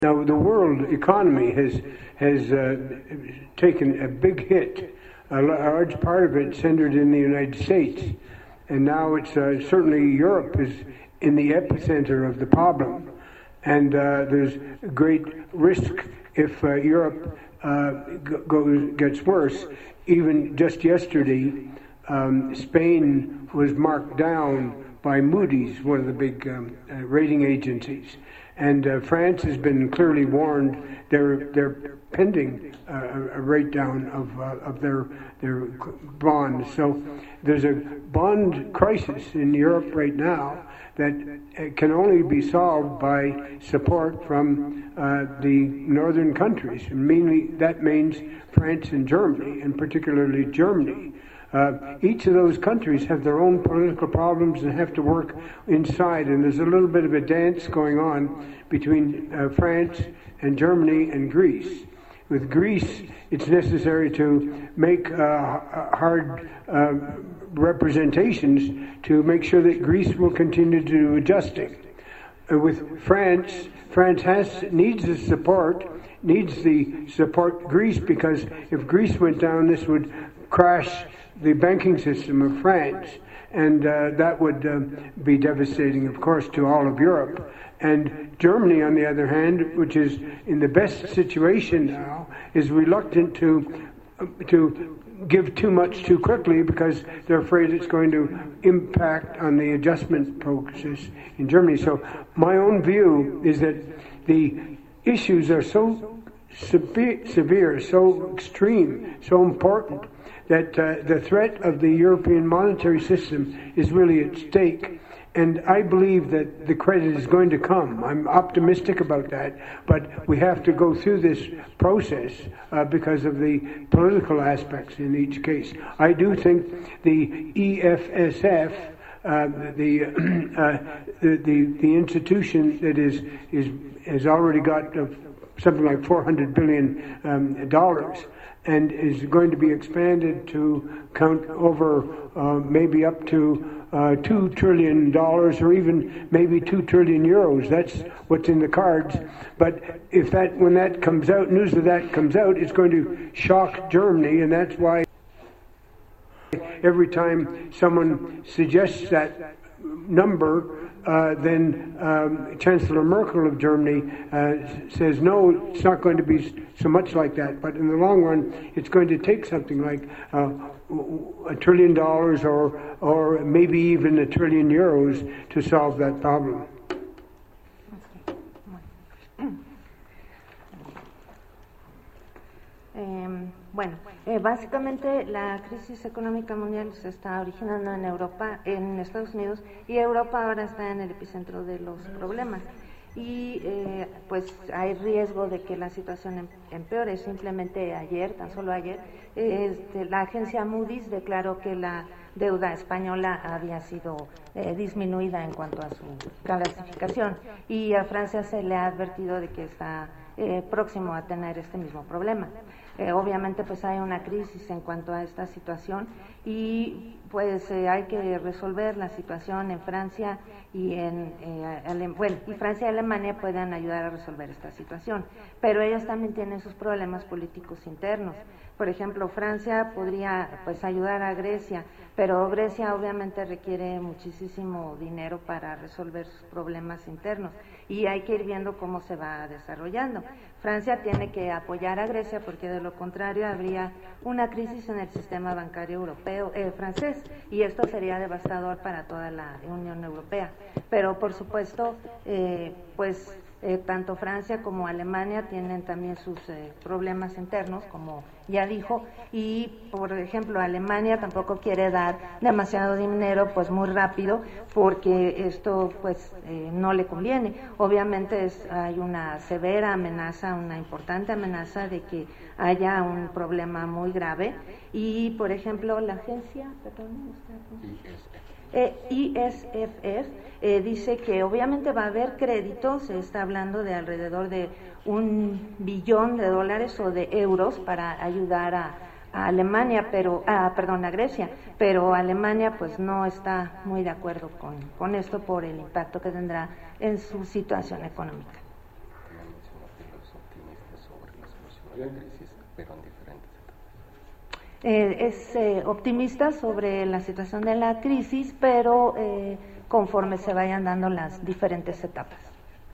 Now, the world economy has taken a big hit. A large part of it centered in the United States, and now it's certainly Europe is in the epicenter of the problem, and there's great risk if Europe gets worse. Even just yesterday, Spain was marked down by Moody's, one of the big rating agencies. And France has been clearly warned. They're pending a write down of their bonds. So there's a bond crisis in Europe right now that can only be solved by support from the northern countries. And mainly that means France and Germany, and particularly Germany. Each of those countries have their own political problems and have to work inside, and there's a little bit of a dance going on between France and Germany and Greece. With Greece, it's necessary to make hard representations to make sure that Greece will continue to do adjusting. With France needs the support Greece, because if Greece went down, this would crash the banking system of France, and that would be devastating, of course, to all of Europe. And Germany, on the other hand, which is in the best situation now, is reluctant to give too much too quickly because they're afraid it's going to impact on the adjustment process in Germany. So my own view is that the issues are so severe, so extreme, so important, that the threat of the European monetary system is really at stake. And I believe that the credit is going to come. I'm optimistic about that, but we have to go through this process because of the political aspects in each case. I do think the EFSF, the institution that has already got something like $400 billion and is going to be expanded to count over maybe up to $2 trillion or even maybe 2 trillion euros. That's what's in the cards. But when that comes out, news of that comes out, it's going to shock Germany, and that's why every time someone suggests that number, then Chancellor Merkel of Germany says, no, it's not going to be so much like that. But in the long run, it's going to take something like $1 trillion or maybe even 1 trillion euros to solve that problem. Bueno, básicamente la crisis económica mundial se está originando en Europa, en Estados Unidos, y Europa ahora está en el epicentro de los problemas. Y pues hay riesgo de que la situación empeore. Simplemente ayer, tan solo ayer, la agencia Moody's declaró que la deuda española había sido disminuida en cuanto a su clasificación, y a Francia se le ha advertido de que está próximo a tener este mismo problema. Obviamente pues hay una crisis en cuanto a esta situación, y pues hay que resolver la situación en Francia y Francia y Alemania pueden ayudar a resolver esta situación, pero ellas también tienen sus problemas políticos internos. Por ejemplo, Francia podría pues ayudar a Grecia, pero Grecia obviamente requiere muchísimo dinero para resolver sus problemas internos, y hay que ir viendo cómo se va desarrollando. Francia tiene que apoyar a Grecia, porque de lo contrario habría una crisis en el sistema bancario europeo, francés, y esto sería devastador para toda la Unión Europea. Pero por supuesto, tanto Francia como Alemania tienen también sus problemas internos, como ya dijo, y por ejemplo Alemania tampoco quiere dar demasiado dinero pues muy rápido, porque esto pues no le conviene. Obviamente hay una severa amenaza, una importante amenaza de que haya un problema muy grave, y por ejemplo la agencia, ISFF dice que obviamente va a haber crédito. Se está hablando de alrededor de $1 billón o de euros para ayudar a Alemania, a Grecia, pero Alemania pues no está muy de acuerdo con esto por el impacto que tendrá en su situación económica. escenario de crisis, pero en diferentes etapas. Es optimista sobre la situación de la crisis, pero conforme se vayan dando las diferentes etapas.